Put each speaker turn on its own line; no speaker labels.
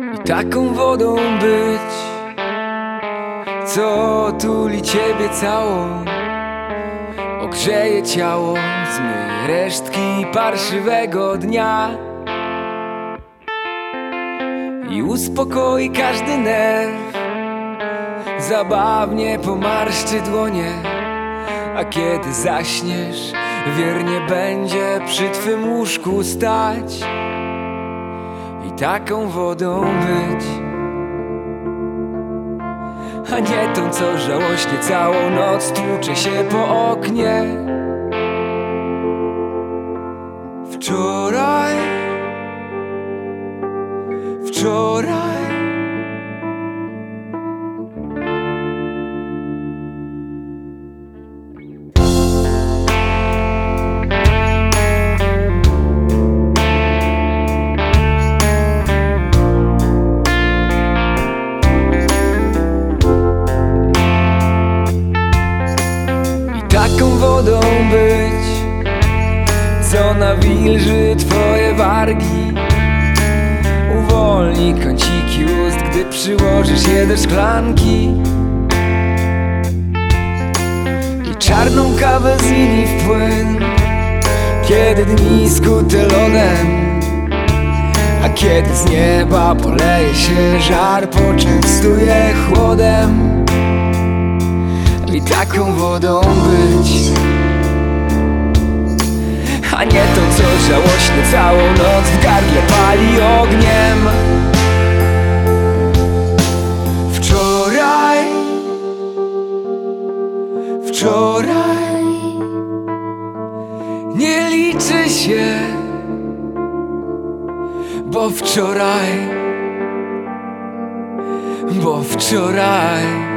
i taką wodą być, co otuli ciebie całą, ogrzeje ciało, zmyje resztki parszywego dnia i uspokoi każdy nerw, zabawnie pomarszczy dłonie. A kiedy zaśniesz, wiernie będzie przy twym łóżku stać i taką wodą być, a nie tą, co żałośnie całą noc tłucze się po oknie. Wczoraj taką wodą być, co nawilży twoje wargi, uwolni kąciki ust, gdy przyłożysz je do szklanki i czarną kawę zmieni w płyn, kiedy dni skute lodem, a kiedy z nieba poleje się żar, poczęstuje chłodem. I taką wodą być, a nie tą, co żałośnie całą noc w gardle pali ogniem. Wczoraj nie liczy się, bo wczoraj